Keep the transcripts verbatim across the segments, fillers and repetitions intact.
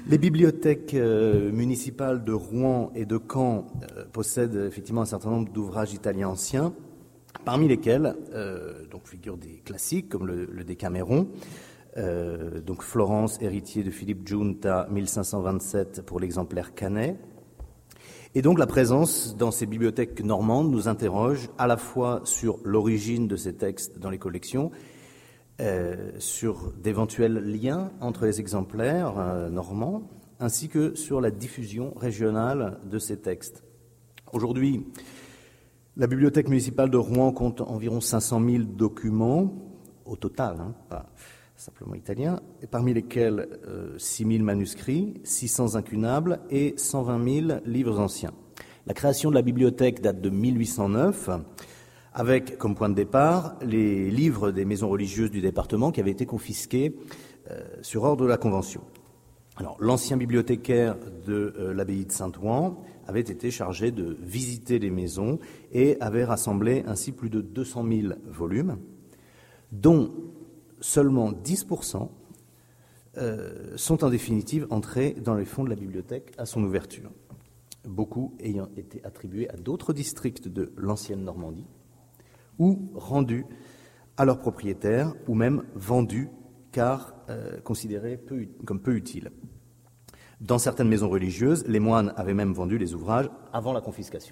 Les bibliothèques euh, municipales de Rouen et de Caen euh, possèdent effectivement un certain nombre d'ouvrages italiens anciens, parmi lesquels euh, donc figurent des classiques comme le, le Décaméron, euh, donc Florence, héritier de Philippe Giunta, mille cinq cent vingt-sept pour l'exemplaire Canet. Et donc la présence dans ces bibliothèques normandes nous interroge à la fois sur l'origine de ces textes dans les collections, Euh, sur d'éventuels liens entre les exemplaires euh, normands, ainsi que sur la diffusion régionale de ces textes. Aujourd'hui, la bibliothèque municipale de Rouen compte environ cinq cent mille documents, au total, hein, pas simplement italiens, et parmi lesquels euh, six mille manuscrits, six cents incunables et cent vingt mille livres anciens. La création de la bibliothèque date de mille huit cent neuf, avec comme point de départ les livres des maisons religieuses du département qui avaient été confisqués euh, sur ordre de la Convention. Alors, l'ancien bibliothécaire de euh, l'abbaye de Saint-Ouen avait été chargé de visiter les maisons et avait rassemblé ainsi plus de deux cent mille volumes, dont seulement dix pour cent euh, sont en définitive entrés dans les fonds de la bibliothèque à son ouverture, beaucoup ayant été attribués à d'autres districts de l'ancienne Normandie, ou rendus à leurs propriétaires, ou même vendus, car euh, considérés peu, comme peu utiles. Dans certaines maisons religieuses, les moines avaient même vendu les ouvrages avant la confiscation.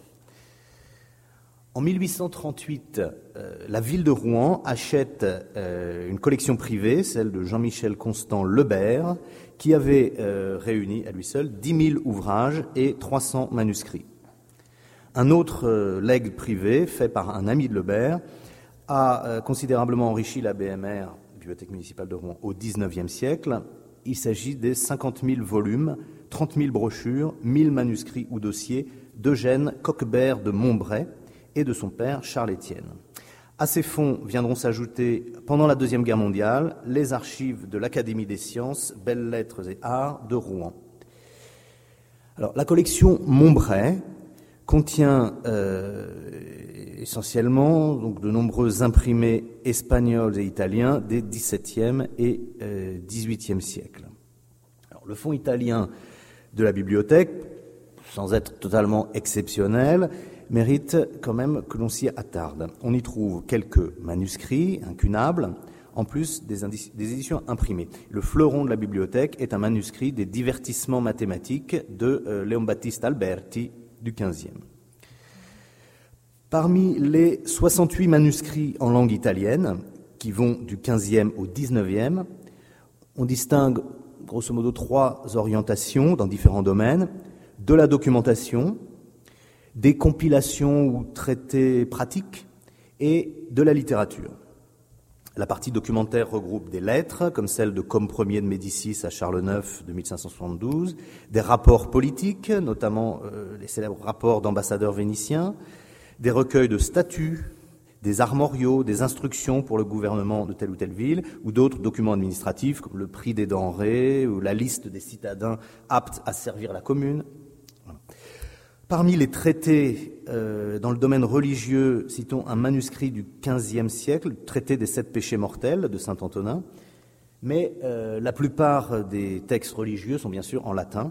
En mille huit cent trente-huit, euh, la ville de Rouen achète euh, une collection privée, celle de Jean-Michel Constant Lebert, qui avait euh, réuni à lui seul dix mille ouvrages et trois cents manuscrits. Un autre euh, legs privé, fait par un ami de Lebert, a euh, considérablement enrichi la B M R, Bibliothèque municipale de Rouen, au dix-neuvième siècle. Il s'agit des cinquante mille volumes, trente mille brochures, mille manuscrits ou dossiers d'Eugène Coquebert de Montbray et de son père Charles-Étienne. À ces fonds viendront s'ajouter, pendant la Deuxième Guerre mondiale, les archives de l'Académie des sciences, belles-lettres et arts de Rouen. Alors, la collection Montbray contient euh, essentiellement donc, de nombreux imprimés espagnols et italiens des dix-septième et euh, dix-huitième siècles. Alors, le fonds italien de la bibliothèque, sans être totalement exceptionnel, mérite quand même que l'on s'y attarde. On y trouve quelques manuscrits incunables, en plus des, indici- des éditions imprimées. Le fleuron de la bibliothèque est un manuscrit des divertissements mathématiques de euh, Léon Baptiste Alberti, du quinzième. Parmi les soixante-huit manuscrits en langue italienne, qui vont du quinzième au dix-neuvième, on distingue grosso modo trois orientations dans différents domaines: de la documentation, des compilations ou traités pratiques et de la littérature. La partie documentaire regroupe des lettres, comme celle de Comme Ier de Médicis à Charles neuf de mille cinq cent soixante-douze, des rapports politiques, notamment euh, les célèbres rapports d'ambassadeurs vénitiens, des recueils de statuts, des armoriaux, des instructions pour le gouvernement de telle ou telle ville, ou d'autres documents administratifs, comme le prix des denrées ou la liste des citadins aptes à servir la commune. Voilà. Parmi les traités euh, dans le domaine religieux, citons un manuscrit du quinzième siècle, le traité des sept péchés mortels de saint Antonin, mais euh, la plupart des textes religieux sont bien sûr en latin,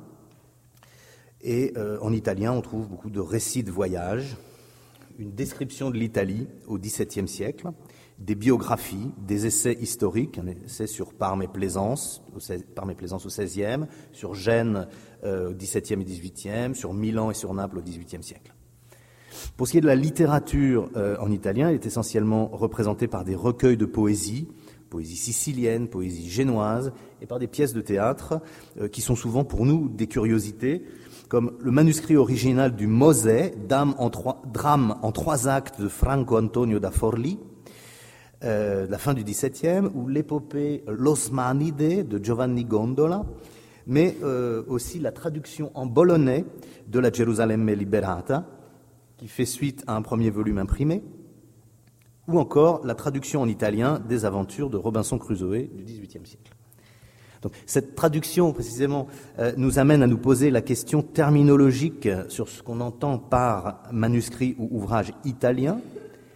et euh, en italien on trouve beaucoup de récits de voyage, une description de l'Italie au dix-septième siècle, des biographies, des essais historiques, un essai sur Parme et Plaisance, au seize, Parme et Plaisance au seizième, sur Gênes euh, au dix-septième et dix-huitième, sur Milan et sur Naples au dix-huitième siècle. Pour ce qui est de la littérature euh, en italien, elle est essentiellement représentée par des recueils de poésie, poésie sicilienne, poésie génoise, et par des pièces de théâtre euh, qui sont souvent pour nous des curiosités, comme le manuscrit original du Mosè, Dame en trois, drame en trois actes de Franco Antonio da Forlì, euh, de la fin du dix-septième, ou l'épopée L'Osmanide de Giovanni Gondola, mais euh, aussi la traduction en bolonais de la Gerusalemme Liberata, qui fait suite à un premier volume imprimé, ou encore la traduction en italien des aventures de Robinson Crusoe du dix-huitième siècle. Donc, cette traduction, précisément, euh, nous amène à nous poser la question terminologique sur ce qu'on entend par manuscrit ou ouvrage italien.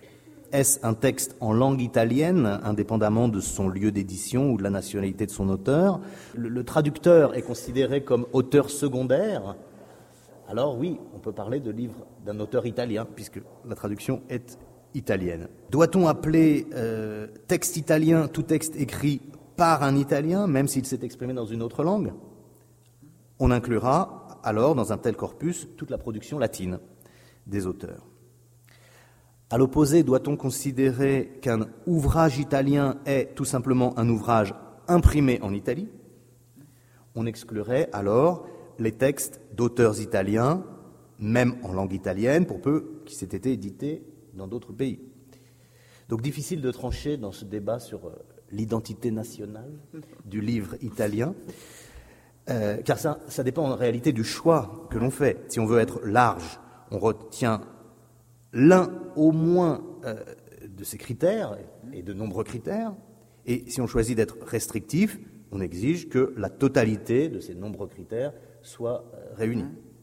est-ce un texte en langue italienne, indépendamment de son lieu d'édition ou de la nationalité de son auteur? Le, le traducteur est considéré comme auteur secondaire. Alors oui, on peut parler de livre d'un auteur italien, puisque la traduction est italienne. Doit-on appeler euh, texte italien tout texte écrit par un Italien, même s'il s'est exprimé dans une autre langue? On inclura alors dans un tel corpus toute la production latine des auteurs. À l'opposé, doit-on considérer qu'un ouvrage italien est tout simplement un ouvrage imprimé en Italie? On exclurait alors les textes d'auteurs italiens, même en langue italienne, pour peu qu'ils aient été édités dans d'autres pays. Donc difficile de trancher dans ce débat sur euh, l'identité nationale du livre italien, euh, car ça, ça dépend en réalité du choix que l'on fait. Si on veut être large, on retient l'un au moins euh, de ces critères, et de nombreux critères, et si on choisit d'être restrictif, on exige que la totalité de ces nombreux critères soit euh, réunie.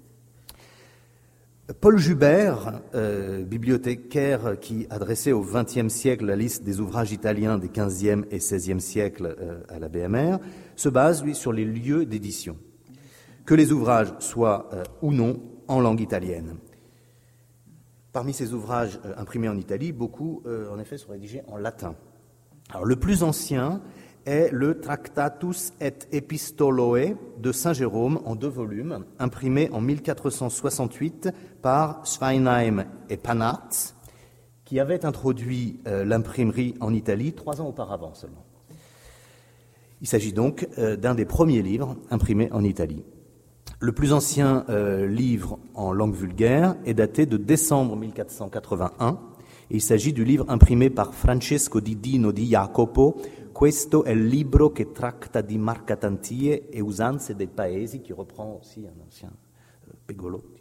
Paul Joubert, euh, bibliothécaire qui adressait au vingtième siècle la liste des ouvrages italiens des quinzième et seizième siècles euh, à la B M R, se base, lui, sur les lieux d'édition, que les ouvrages soient euh, ou non en langue italienne. Parmi ces ouvrages euh, imprimés en Italie, beaucoup, euh, en effet, sont rédigés en latin. Alors, le plus ancien est le Tractatus et Epistoloe de Saint Jérôme en deux volumes, imprimé en mille quatre cent soixante-huit par Schweinheim et Panartz, qui avait introduit euh, l'imprimerie en Italie trois ans auparavant seulement. Il s'agit donc euh, d'un des premiers livres imprimés en Italie. Le plus ancien euh, livre en langue vulgaire est daté de décembre mille quatre cent quatre-vingt-un, et il s'agit du livre imprimé par Francesco di Dino di Jacopo, Questo è il libro che tratta di marcatantie e usanze dei paesi, qui reprend aussi un ancien euh, Pegolotti.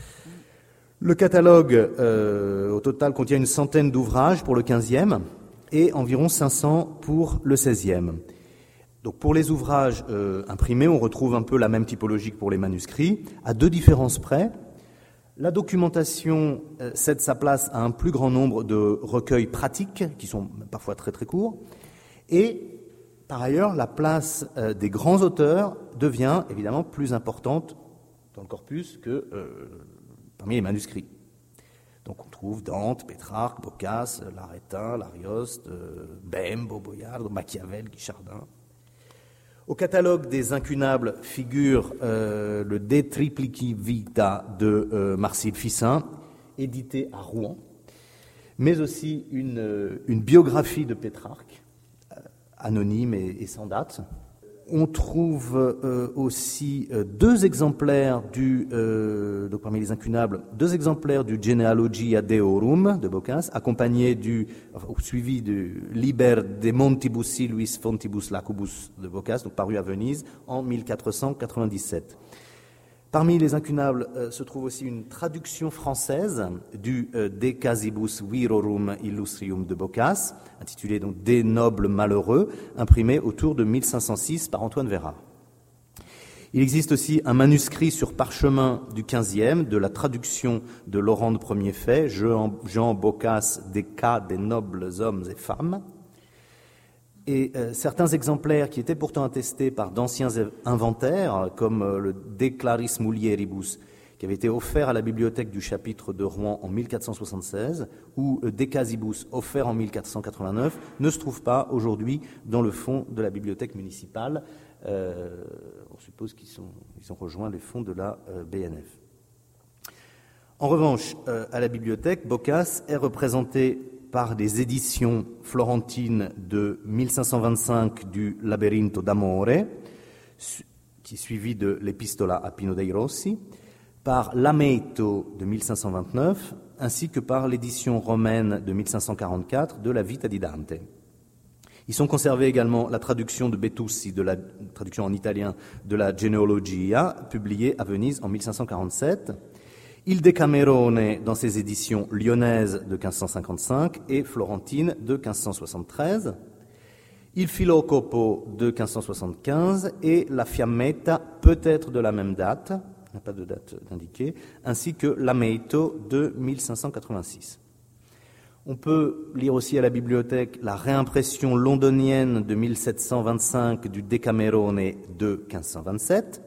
Le catalogue, euh, au total, contient une centaine d'ouvrages pour le quinzième et environ cinq cents pour le seizième. Donc pour les ouvrages euh, imprimés, on retrouve un peu la même typologie que pour les manuscrits, à deux différences près. La documentation euh, cède sa place à un plus grand nombre de recueils pratiques, qui sont parfois très très courts, et par ailleurs, la place euh, des grands auteurs devient évidemment plus importante dans le corpus que euh, parmi les manuscrits. Donc on trouve Dante, Pétrarque, Boccace, Laretin, L'Arioste, euh, Bembo, Boiardo, Machiavel, Guichardin. Au catalogue des incunables figure euh, le De Triplici Vita de euh, Marcille Ficin, édité à Rouen, mais aussi une, une biographie de Pétrarque, anonyme et, et sans date. On trouve euh, aussi euh, deux exemplaires du, euh, donc parmi les incunables, deux exemplaires du Genealogia Deorum de Boccace, accompagnés du, enfin, suivi du Liber de Montibus Silvis Fontibus Lacubus de Boccace, donc paru à Venise en mille quatre cent quatre-vingt-dix-sept. Parmi les incunables euh, se trouve aussi une traduction française du euh, De Casibus Virorum Illustrium de Boccace, intitulé donc Des nobles malheureux, imprimé autour de mille cinq cent six par Antoine Vérard. Il existe aussi un manuscrit sur parchemin du quinzième de la traduction de Laurent de Premier Fait, Jean, Jean Boccace, des cas des nobles hommes et femmes. Et euh, certains exemplaires qui étaient pourtant attestés par d'anciens inventaires, comme euh, le De Claris Mulieribus, qui avait été offert à la bibliothèque du chapitre de Rouen en mille quatre cent soixante-seize, ou euh, De Casibus, offert en mille quatre cent quatre-vingt-neuf, ne se trouvent pas aujourd'hui dans le fonds de la bibliothèque municipale. Euh, on suppose qu'ils sont, ils ont rejoint les fonds de la euh, B N F. En revanche, euh, à la bibliothèque, Boccace est représenté par des éditions florentines de mille cinq cent vingt-cinq du Laberinto d'Amore, qui est suivi de l'Epistola a Pino dei Rossi, par l'Ameito de mille cinq cent vingt-neuf, ainsi que par l'édition romaine de mille cinq cent quarante-quatre de la Vita di Dante. Ils sont conservés également la traduction de Betussi, de la traduction en italien de la Genealogia, publiée à Venise en mille cinq cent quarante-sept, Il Decamerone dans ses éditions lyonnaises de quinze cent cinquante-cinq et florentines de quinze cent soixante-treize, Il Filocopo de quinze cent soixante-quinze et la Fiammetta, peut-être de la même date, il n'y a pas de date indiquée, ainsi que l'Ameito de mille cinq cent quatre-vingt-six. On peut lire aussi à la bibliothèque la réimpression londonienne de mille sept cent vingt-cinq du Decamerone de quinze cent vingt-sept,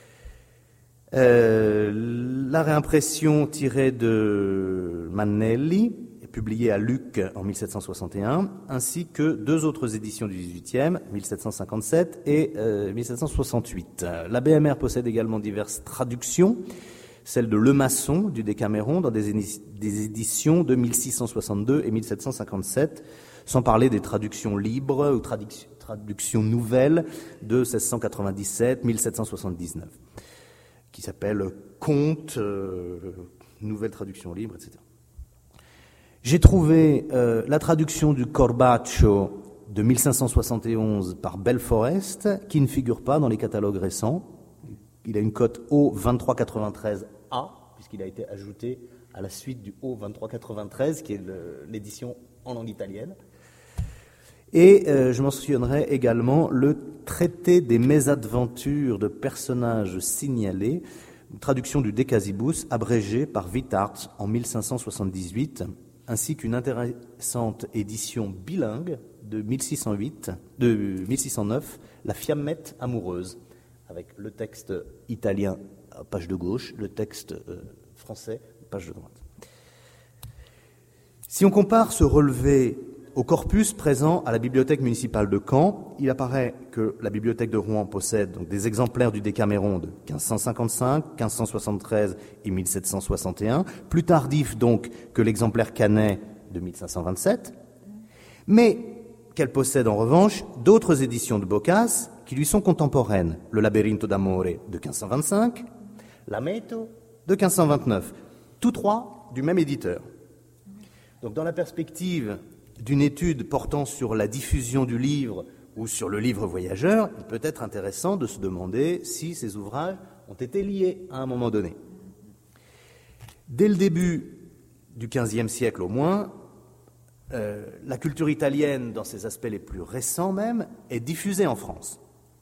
euh, la réimpression tirée de Mannelli, publiée à Lucques en mille sept cent soixante et un, ainsi que deux autres éditions du dix-huitième, mille sept cent cinquante-sept et euh, mille sept cent soixante-huit. La B M R possède également diverses traductions, celle de Le Maçon du Décaméron dans des, des éditions de mille six cent soixante-deux et mille sept cent cinquante-sept, sans parler des traductions libres ou traduc- traductions nouvelles de seize cent quatre-vingt-dix-sept, mille sept cent soixante-dix-neuf, qui s'appellent Contes, euh, nouvelles traductions libres, et cetera. J'ai trouvé euh, la traduction du Corbaccio de mille cinq cent soixante et onze par Belforest, qui ne figure pas dans les catalogues récents. Il a une cote O vingt-trois quatre-vingt-treize A, puisqu'il a été ajouté à la suite du O vingt-trois quatre-vingt-treize, qui est le, l'édition en langue italienne. Et euh, je mentionnerai également le Traité des mésaventures de personnages signalés, une traduction du Decasibus, abrégée par Witthardt en mille cinq cent soixante-dix-huit, ainsi qu'une intéressante édition bilingue de mille six cent huit, de mille six cent neuf, La Fiammette amoureuse, avec le texte italien à page de gauche, le texte euh, français page de droite. Si on compare ce relevé au corpus présent à la bibliothèque municipale de Caen, il apparaît que la bibliothèque de Rouen possède donc des exemplaires du Décaméron de quinze cent cinquante-cinq, quinze cent soixante-treize et mille sept cent soixante et un, plus tardif donc que l'exemplaire canet de mille cinq cent vingt-sept, mais qu'elle possède en revanche d'autres éditions de Boccace qui lui sont contemporaines, le Laberinto d'Amore de quinze cent vingt-cinq, l'Ameto de quinze cent vingt-neuf, tous trois du même éditeur. Donc dans la perspective d'une étude portant sur la diffusion du livre ou sur le livre voyageur, il peut être intéressant de se demander si ces ouvrages ont été liés à un moment donné. Dès le début du quinzième siècle au moins, euh, la culture italienne, dans ses aspects les plus récents même, est diffusée en France.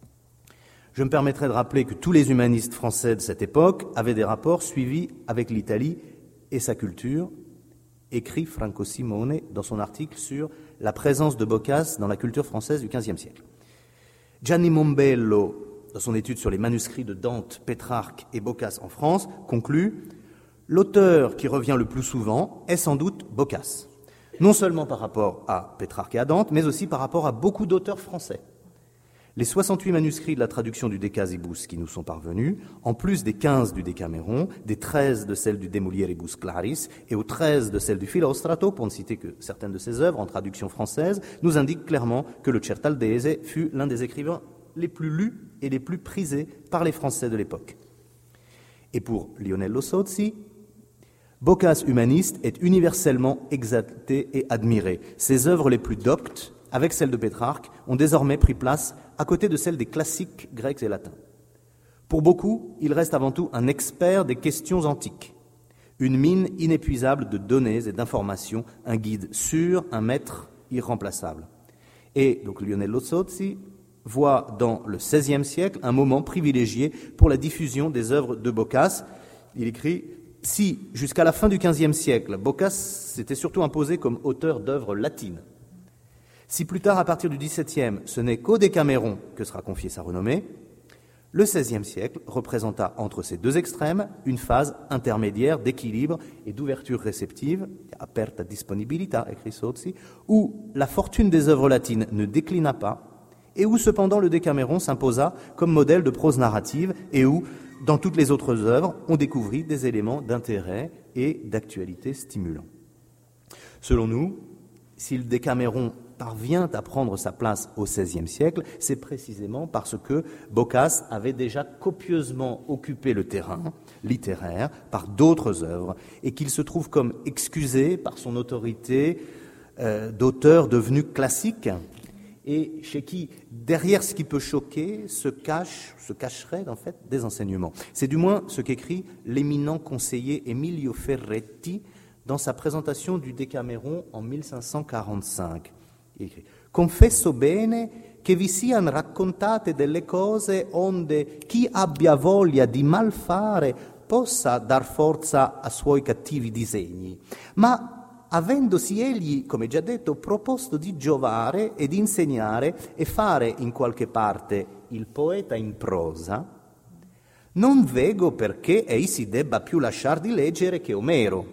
Je me permettrai de rappeler que tous les humanistes français de cette époque avaient des rapports suivis avec l'Italie et sa culture, écrit Franco Simone dans son article sur la présence de Boccace dans la culture française du quinzième siècle. Gianni Mombello, dans son étude sur les manuscrits de Dante, Pétrarque et Boccace en France, conclut « L'auteur qui revient le plus souvent est sans doute Boccace, non seulement par rapport à Pétrarque et à Dante, mais aussi par rapport à beaucoup d'auteurs français. Les soixante-huit manuscrits de la traduction du Decasibus qui nous sont parvenus, en plus des quinze du Decaméron, des treize de celle du De Mulieribus Claris et aux treize de celle du Philostrato, pour ne citer que certaines de ses œuvres en traduction française, nous indiquent clairement que le Certaldese fut l'un des écrivains les plus lus et les plus prisés par les Français de l'époque. Et pour Lionello Sozzi, Boccace humaniste est universellement exalté et admiré. Ses œuvres les plus doctes, avec celles de Pétrarque, ont désormais pris place à côté de celles des classiques grecs et latins. Pour beaucoup, il reste avant tout un expert des questions antiques, une mine inépuisable de données et d'informations, un guide sûr, un maître irremplaçable. Et donc Lionello Sozzi voit dans le seizième siècle un moment privilégié pour la diffusion des œuvres de Boccace. Il écrit « Si, jusqu'à la fin du quinzième siècle, Boccace s'était surtout imposé comme auteur d'œuvres latines, si plus tard, à partir du dix-septième, ce n'est qu'au Décaméron que sera confiée sa renommée, le seizième siècle représenta entre ces deux extrêmes une phase intermédiaire d'équilibre et d'ouverture réceptive, aperta disponibilità, écrit Sozzi, où la fortune des œuvres latines ne déclina pas et où cependant le Décaméron s'imposa comme modèle de prose narrative et où, dans toutes les autres œuvres, on découvrit des éléments d'intérêt et d'actualité stimulants. Selon nous, si le Décaméron parvient à prendre sa place au seizième siècle, c'est précisément parce que Boccace avait déjà copieusement occupé le terrain littéraire par d'autres œuvres et qu'il se trouve comme excusé par son autorité euh, d'auteur devenu classique et chez qui, derrière ce qui peut choquer, se cache, se cacherait en fait des enseignements. C'est du moins ce qu'écrit l'éminent conseiller Emilio Ferretti dans sa présentation du Décaméron en mille cinq cent quarante-cinq. Il écrit « Confesso bene che vi siano raccontate delle cose onde chi abbia voglia di mal fare possa dar forza a suoi cattivi disegni, ma avendosi egli, come già detto, proposto di giovare e di insegnare e fare in qualche parte il poeta in prosa, non vego perché ei si debba più lasciar di leggere che Omero.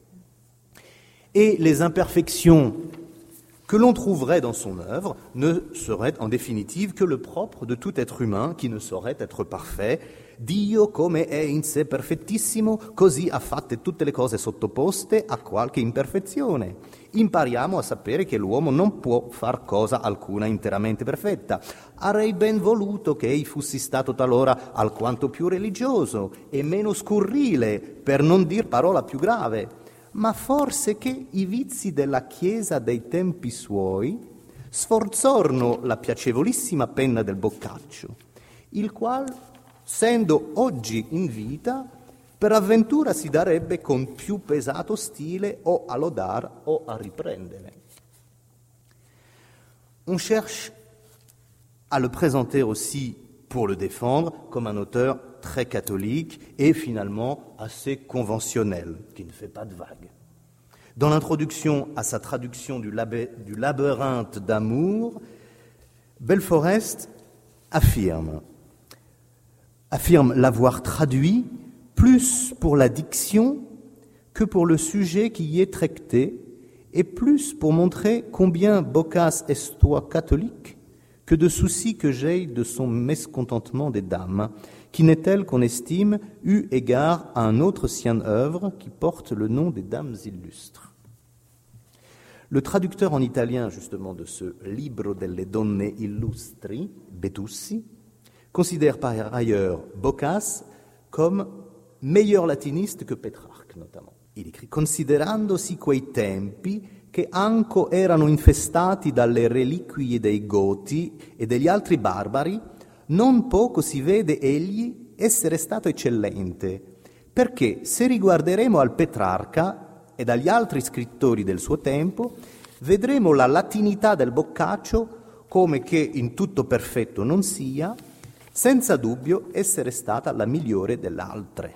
Et les imperfections que l'on trouverait dans son œuvre ne seraient en définitive que le propre de tout être humain qui ne saurait être parfait. Dio, come è in sé perfettissimo, così ha fatte tutte le cose sottoposte a qualche imperfezione. Impariamo a sapere che l'uomo non può far cosa alcuna interamente perfetta. Avrei ben voluto che ei fossi stato talora alquanto più religioso e meno scurrile, per non dir parola più grave, ma forse che i vizi della Chiesa dei tempi suoi sforzorno la piacevolissima penna del Boccaccio, il qual, essendo oggi in vita, per avventura si darebbe con più pesato stile o a lodar o a riprendere. On cherche à le présenter aussi, pour le défendre, comme un auteur très catholique et finalement assez conventionnel, qui ne fait pas de vagues. Dans l'introduction à sa traduction du, labé, du labyrinthe d'amour, Belforest affirme, affirme l'avoir traduit plus pour la diction que pour le sujet qui y est traité, et plus pour montrer combien Boccace est toi catholique que de soucis que j'ai de son mécontentement des dames, qui n'est-elle qu'on estime eu égard à un autre sien œuvre qui porte le nom des dames illustres. Le traducteur en italien, justement, de ce Libro delle donne illustri, Betussi, considère par ailleurs Boccace comme meilleur latiniste que Pétrarque, notamment. Il écrit « Considerandosi quei tempi che anco erano infestati dalle reliquie dei Goti e degli altri barbari, non poco si vede egli essere stato eccellente, perché se riguarderemo al Petrarca e dagli altri scrittori del suo tempo, vedremo la latinità del Boccaccio come che in tutto perfetto non sia, senza dubbio essere stata la migliore delle altre.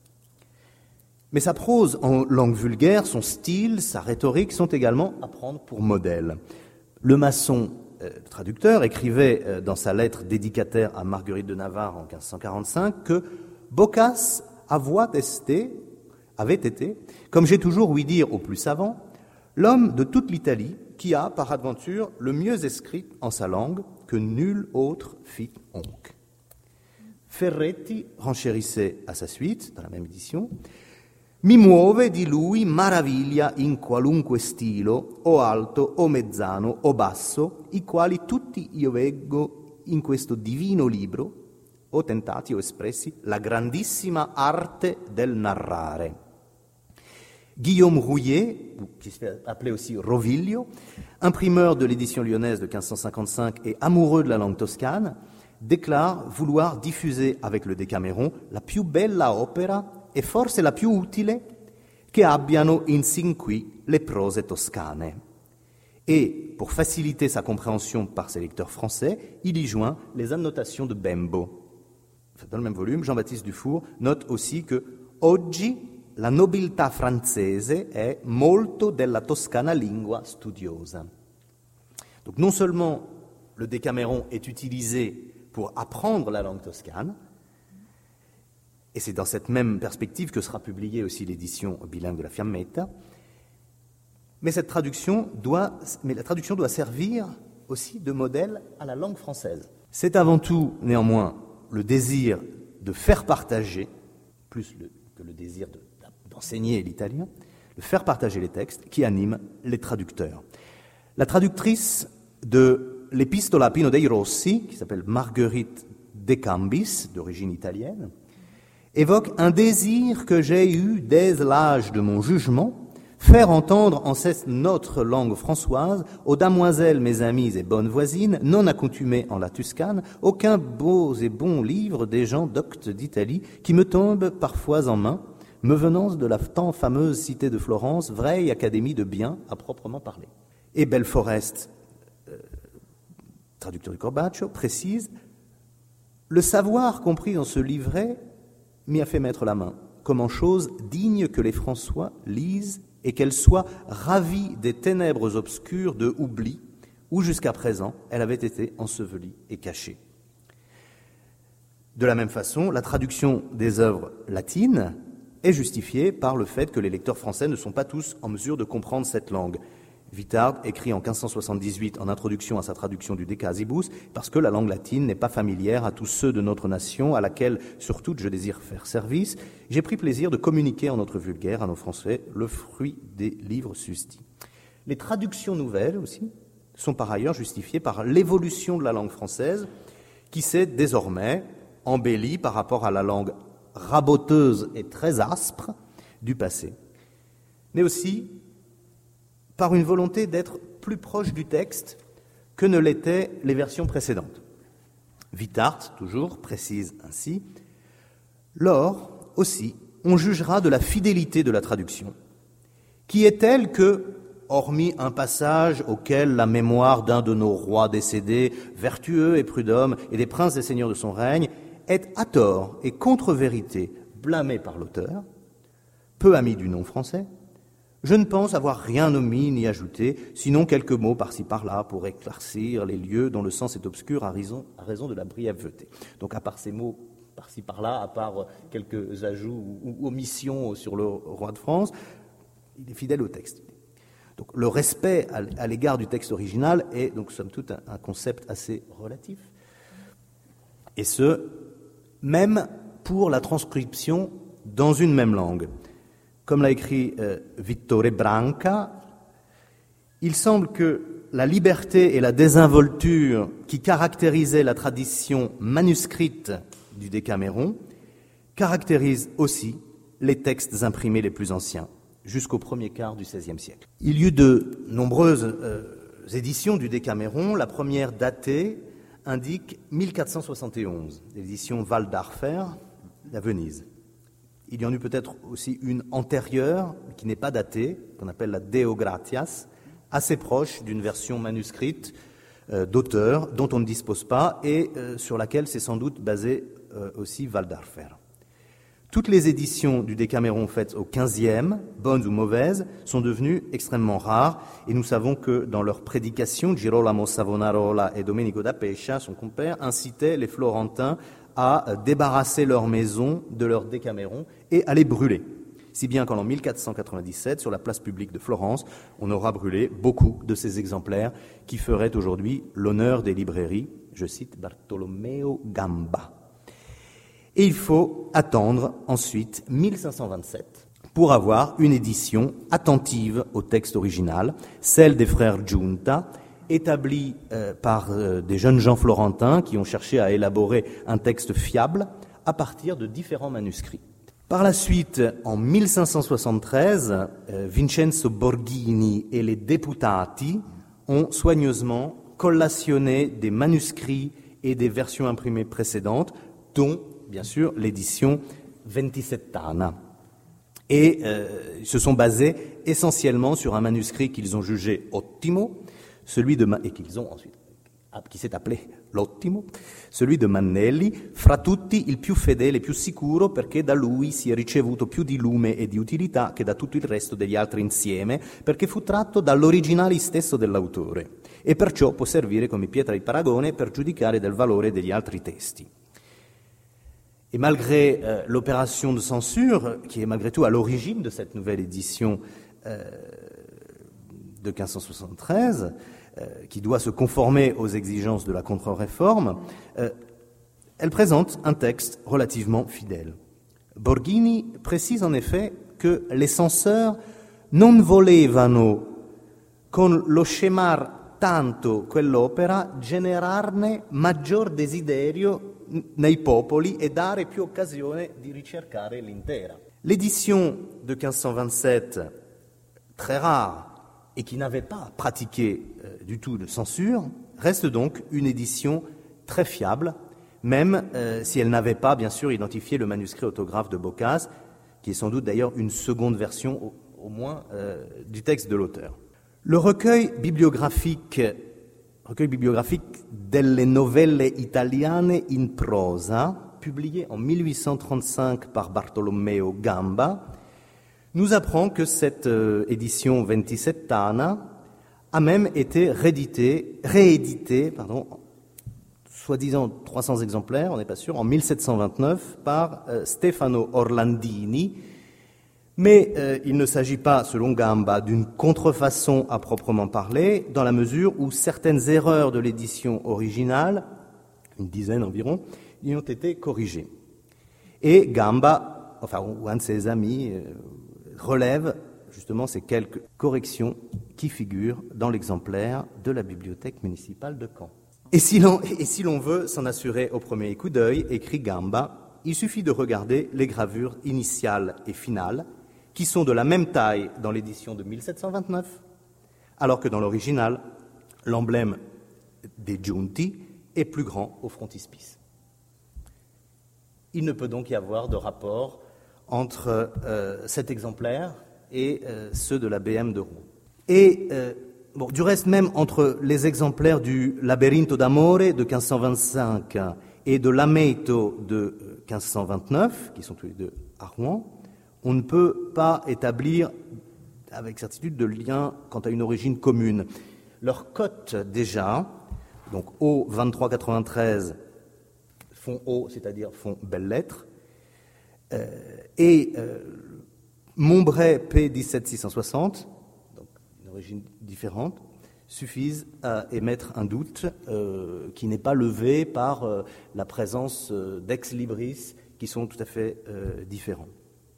Mais sa prose en langue vulgaire, son style, sa rhétorique sont également à prendre pour modèle. Le Masson, euh, traducteur, écrivait euh, dans sa lettre dédicataire à Marguerite de Navarre en quinze cent quarante-cinq que Boccace avait été, avait été, comme j'ai toujours ouï dire aux plus savants, l'homme de toute l'Italie qui a, par aventure, le mieux écrit en sa langue que nul autre fit onc. Ferretti renchérissait à sa suite, dans la même édition, Mi muove di lui maraviglia in qualunque stilo, o alto, o mezzano, o basso, i quali tutti io veggo in questo divino libro, o tentati o espressi, la grandissima arte del narrare. Guillaume Rouillet, qui se fait appeler aussi Roviglio, imprimeur de l'édition lyonnaise de quinze cent cinquante-cinq et amoureux de la langue toscane, déclare vouloir diffuser avec le Decameron la più bella opera e forse la più utile che abbiano in sin qui le prose toscane. Et, pour faciliter sa compréhension par ses lecteurs français, il y joint les annotations de Bembo. Dans le même volume, Jean-Baptiste Dufour note aussi que « Oggi la nobiltà francese è molto della toscana lingua studiosa ». Donc non seulement le Décaméron est utilisé pour apprendre la langue toscane, et c'est dans cette même perspective que sera publiée aussi l'édition bilingue de la Fiammetta. Mais cette traduction doit, mais la traduction doit servir aussi de modèle à la langue française. C'est avant tout, néanmoins, le désir de faire partager, plus le, que le désir de, d'enseigner l'italien, de faire partager les textes qui anime les traducteurs. La traductrice de l'Epistola a Pino dei Rossi, qui s'appelle Marguerite De Cambis, d'origine italienne, évoque un désir que j'ai eu dès l'âge de mon jugement, faire entendre en cette notre langue françoise aux damoiselles, mes amies et bonnes voisines, non accoutumées en la Tuscane, aucun beaux et bons livre des gens doctes d'Italie qui me tombent parfois en main, me venant de la tant fameuse cité de Florence, vraie académie de bien à proprement parler. Et Belforest, euh, traducteur du Corbaccio, précise « Le savoir compris dans ce livret m'y a fait mettre la main, comme en chose digne que les François lisent et qu'elle soit ravie des ténèbres obscures de oubli où jusqu'à présent elle avait été ensevelie et cachée. De la même façon, la traduction des œuvres latines est justifiée par le fait que les lecteurs français ne sont pas tous en mesure de comprendre cette langue. Vittard écrit en quinze cent soixante-dix-huit en introduction à sa traduction du De Casibus, parce que la langue latine n'est pas familière à tous ceux de notre nation à laquelle, surtout, je désire faire service. J'ai pris plaisir de communiquer en notre vulgaire à nos Français le fruit des livres susdits. Les traductions nouvelles aussi sont par ailleurs justifiées par l'évolution de la langue française qui s'est désormais embellie par rapport à la langue raboteuse et très aspre du passé, mais aussi par une volonté d'être plus proche du texte que ne l'étaient les versions précédentes. Vittart, toujours, précise ainsi « Lors, aussi, on jugera de la fidélité de la traduction, qui est telle que, hormis un passage auquel la mémoire d'un de nos rois décédés, vertueux et prud'homme, et des princes et seigneurs de son règne, est à tort et contre vérité blâmé par l'auteur, peu ami du nom français, je ne pense avoir rien omis ni ajouté, sinon quelques mots par-ci par-là pour éclaircir les lieux dont le sens est obscur à raison, à raison de la brièveté. » Donc à part ces mots par-ci par-là, à part quelques ajouts ou omissions sur le roi de France, il est fidèle au texte. Donc le respect à l'égard du texte original est donc somme toute un, un concept assez relatif, et ce, même pour la transcription dans une même langue. Comme l'a écrit euh, Vittore Branca, il semble que la liberté et la désinvolture qui caractérisaient la tradition manuscrite du Décaméron caractérisent aussi les textes imprimés les plus anciens, jusqu'au premier quart du seizième siècle. Il y eut de nombreuses euh, éditions du Décaméron. La première datée indique mille quatre cent soixante et onze, l'édition Valdarfer à Venise. Il y en eut peut-être aussi une antérieure, qui n'est pas datée, qu'on appelle la Deo Gratias, assez proche d'une version manuscrite euh, d'auteur dont on ne dispose pas et euh, sur laquelle s'est sans doute basé euh, aussi Valdarfer. Toutes les éditions du Décaméron faites au quinzième, bonnes ou mauvaises, sont devenues extrêmement rares et nous savons que dans leurs prédications, Girolamo Savonarola et Domenico da Pescia, son compère, incitaient les Florentins à débarrasser leur maison de leur Décaméron et à les brûler. Si bien qu'en mille quatre cent quatre-vingt-dix-sept, sur la place publique de Florence, on aura brûlé beaucoup de ces exemplaires qui feraient aujourd'hui l'honneur des librairies, je cite Bartolomeo Gamba. Et il faut attendre ensuite mille cinq cent vingt-sept pour avoir une édition attentive au texte original, celle des frères Giunta, établie euh, par euh, des jeunes gens florentins qui ont cherché à élaborer un texte fiable à partir de différents manuscrits. Par la suite, en mille cinq cent soixante-treize, euh, Vincenzo Borghini et les Deputati ont soigneusement collationné des manuscrits et des versions imprimées précédentes, dont bien sûr, l'édition Ventisettana. Et euh, ils se sont basés essentiellement sur un manuscrit qu'ils ont jugé ottimo, celui de et qu'ils ont ensuite qui s'est appelé l'ottimo, celui de Mannelli, fra tutti il più fedele e più sicuro perché da lui si è ricevuto più di lume e di utilità che da tutto il resto degli altri insieme, perché fu tratto dall'originale stesso dell'autore e perciò può servire come pietra di paragone per giudicare del valore degli altri testi. Et malgré euh, l'opération de censure, qui est malgré tout à l'origine de cette nouvelle édition euh, de quinze cent soixante-treize, euh, qui doit se conformer aux exigences de la contre-réforme, euh, elle présente un texte relativement fidèle. Borghini précise en effet que les censeurs non volevano, con lo scemar tanto quell'opera, generarne maggior desiderio nei popoli e dare più occasione di ricercare l'intera. L'édition de quinze cent vingt-sept, très rare et qui n'avait pas pratiqué euh, du tout de censure, reste donc une édition très fiable, même euh, si elle n'avait pas, bien sûr, identifié le manuscrit autographe de Boccace, qui est sans doute d'ailleurs une seconde version, au, au moins, euh, du texte de l'auteur. Le recueil bibliographique recueil bibliographique delle novelle italiane in prosa, publié en mille huit cent trente-cinq par Bartolomeo Gamba, nous apprend que cette euh, édition vinti-settana a même été rééditée, rééditée, pardon, soi-disant trois cents exemplaires, on n'est pas sûr, en mille sept cent vingt-neuf par euh, Stefano Orlandini, mais euh, il ne s'agit pas, selon Gamba, d'une contrefaçon à proprement parler, dans la mesure où certaines erreurs de l'édition originale, une dizaine environ, y ont été corrigées. Et Gamba, enfin, ou un de ses amis, euh, relève justement ces quelques corrections qui figurent dans l'exemplaire de la bibliothèque municipale de Caen. Et si l'on, et si l'on veut s'en assurer au premier coup d'œil, écrit Gamba, il suffit de regarder les gravures initiales et finales, qui sont de la même taille dans l'édition de mille sept cent vingt-neuf, alors que dans l'original, l'emblème des Giunti est plus grand au frontispice. Il ne peut donc y avoir de rapport entre euh, cet exemplaire et euh, ceux de la B M de Rouen. Et euh, bon, du reste, même entre les exemplaires du Laberinto d'Amore de quinze cent vingt-cinq et de l'Ameito de quinze cent vingt-neuf, qui sont tous les deux à Rouen, on ne peut pas établir avec certitude de lien quant à une origine commune. Leur cote déjà, donc O vingt-trois quatre-vingt-treize, font O, c'est-à-dire font belles lettres, euh, et euh, Montbray P dix-sept six cent soixante, donc une origine différente, suffisent à émettre un doute euh, qui n'est pas levé par euh, la présence euh, d'ex-libris qui sont tout à fait euh, différents.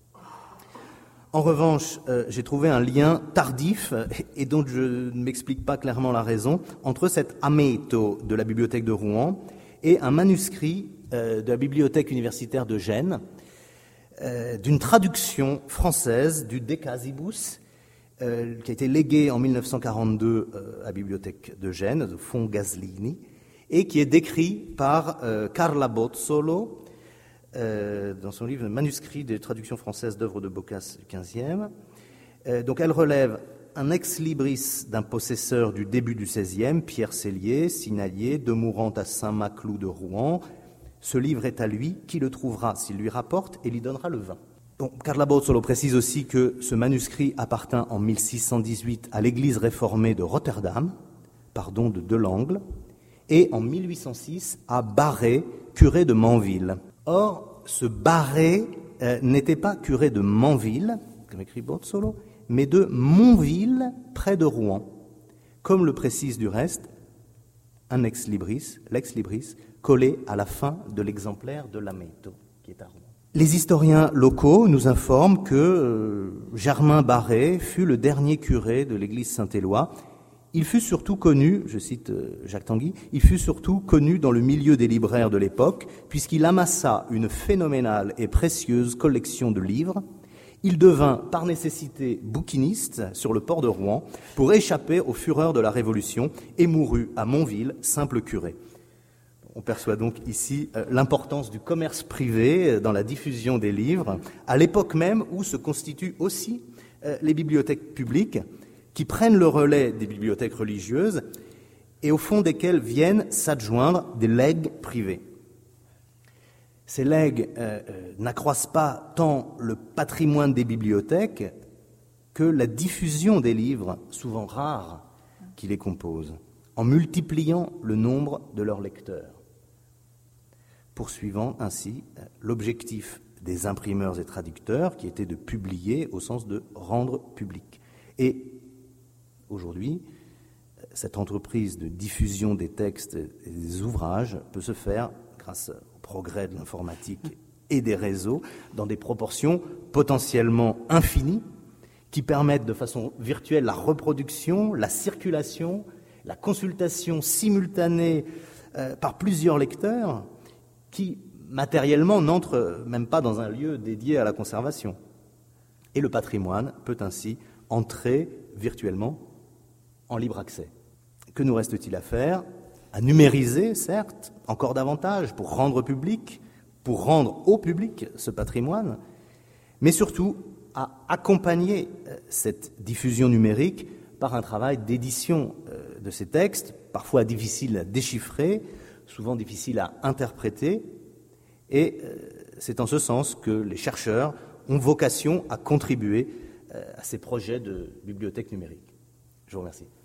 En revanche, euh, j'ai trouvé un lien tardif, et dont je ne m'explique pas clairement la raison, entre cet Ameito de la bibliothèque de Rouen et un manuscrit euh, de la bibliothèque universitaire de Gênes, euh, d'une traduction française du De Casibus, euh, qui a été légué en mille neuf cent quarante-deux euh, à la bibliothèque de Gênes, de Fon Gaslini, et qui est décrit par euh, Carla Bozzolo, Euh, dans son livre « Manuscrit des traductions françaises d'œuvres de Boccace du quinzième. Euh, donc elle relève un ex-libris d'un possesseur du début du seizième, Pierre Sellier, signalier, demeurant à Saint-Maclou de Rouen. Ce livre est à lui, qui le trouvera s'il lui rapporte et lui donnera le vin. Bon, Carla Bozzolo précise aussi que ce manuscrit appartint en mille six cent dix-huit à l'église réformée de Rotterdam, pardon, de Delangles, et en mille huit cent six à Barré, curé de Manville. Or, ce Barré euh, n'était pas curé de Manville, comme écrit Bozzolo, mais de Montville, près de Rouen, comme le précise du reste un ex-libris, l'ex-libris, collé à la fin de l'exemplaire de l'Ameito, qui est à Rouen. Les historiens locaux nous informent que euh, Germain Barré fut le dernier curé de l'église Saint-Éloi. Il fut surtout connu, je cite Jacques Tanguy, il fut surtout connu dans le milieu des libraires de l'époque, puisqu'il amassa une phénoménale et précieuse collection de livres. Il devint, par nécessité, bouquiniste sur le port de Rouen pour échapper aux fureurs de la Révolution et mourut à Montville, simple curé. On perçoit donc ici euh, l'importance du commerce privé dans la diffusion des livres, à l'époque même où se constituent aussi euh, les bibliothèques publiques, qui prennent le relais des bibliothèques religieuses et au fond desquelles viennent s'adjoindre des legs privés. Ces legs euh, euh, n'accroissent pas tant le patrimoine des bibliothèques que la diffusion des livres, souvent rares, qui les composent, en multipliant le nombre de leurs lecteurs, poursuivant ainsi euh, l'objectif des imprimeurs et traducteurs, qui était de publier au sens de rendre public. Et aujourd'hui, cette entreprise de diffusion des textes et des ouvrages peut se faire grâce au progrès de l'informatique et des réseaux dans des proportions potentiellement infinies qui permettent de façon virtuelle la reproduction, la circulation, la consultation simultanée euh, par plusieurs lecteurs qui matériellement n'entrent même pas dans un lieu dédié à la conservation. Et le patrimoine peut ainsi entrer virtuellement en libre accès. Que nous reste-t-il à faire? À numériser, certes, encore davantage, pour rendre public, pour rendre au public ce patrimoine, mais surtout à accompagner cette diffusion numérique par un travail d'édition de ces textes, parfois difficile à déchiffrer, souvent difficile à interpréter, et c'est en ce sens que les chercheurs ont vocation à contribuer à ces projets de bibliothèque numérique. Je vous remercie.